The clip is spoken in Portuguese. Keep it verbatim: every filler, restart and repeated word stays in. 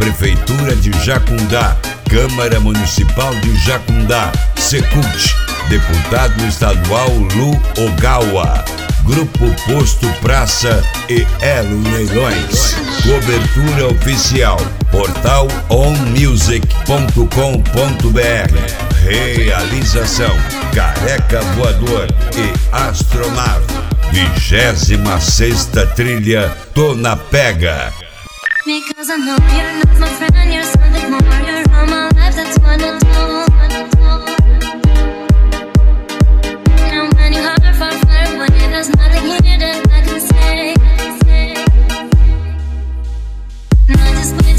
Prefeitura de Jacundá, Câmara Municipal de Jacundá, Secult, Deputado Estadual Lu Ogawa, Grupo Posto Praça e Elo Leilões. Cobertura oficial, portal on music ponto com ponto br. Realização, Careca Voador e Astromar. Vigésima sexta trilha, Tô na Pega. Because I know you're not my friend, you're something more. You're all my life, that's what I do. And when you hard far, far away, there's nothing here that I can say. And I just wait.